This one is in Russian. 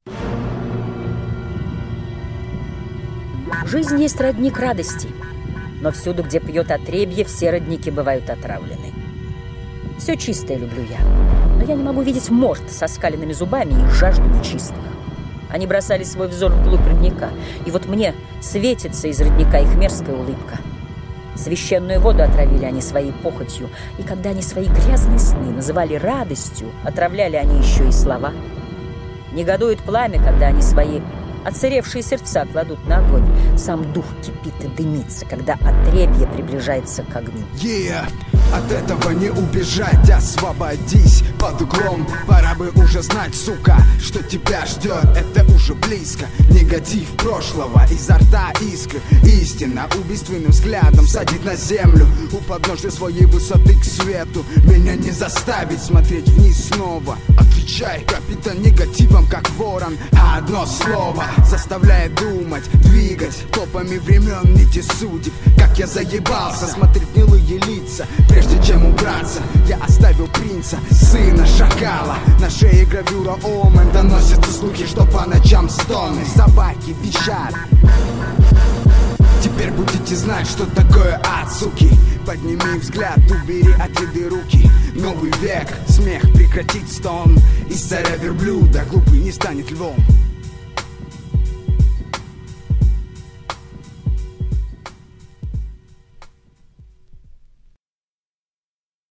Жизнь есть родник радости, но всюду, где пьет отребье, все родники бывают отравлены. Все чистое люблю я, но я не могу видеть морд со скаленными зубами и жажду нечистых. Они бросали свой взор вглубь родника, и вот мне светится из родника их мерзкая улыбка. Священную воду отравили они своей похотью, и когда они свои грязные сны называли радостью, отравляли они еще и слова. Негодует пламя, когда они свои отсыревшие сердца кладут на огонь. Сам дух кипит и дымится, когда отребье приближается к огню. От этого не убежать, освободись под углом. Пора бы уже знать, сука, что тебя ждет. Это уже близко, негатив прошлого. Изо рта искры, истина убийственным взглядом садит на землю. У подножия своей высоты к свету меня не заставить смотреть вниз снова. Отвечай, капитан, негативом, как ворон. А одно слово заставляет думать, двигать топами времен, нити судеб. Как я заебался смотреть гнилые лица. Прежде чем убраться, я оставил принца, сына шакала. На шее гравюра омен, доносятся слухи, что по ночам стоны собаки визжат. Теперь будете знать, что такое ад, суки. Подними взгляд, убери от еды руки. Новый век, смех прекратит стон. Из царя верблюда глупый не станет львом.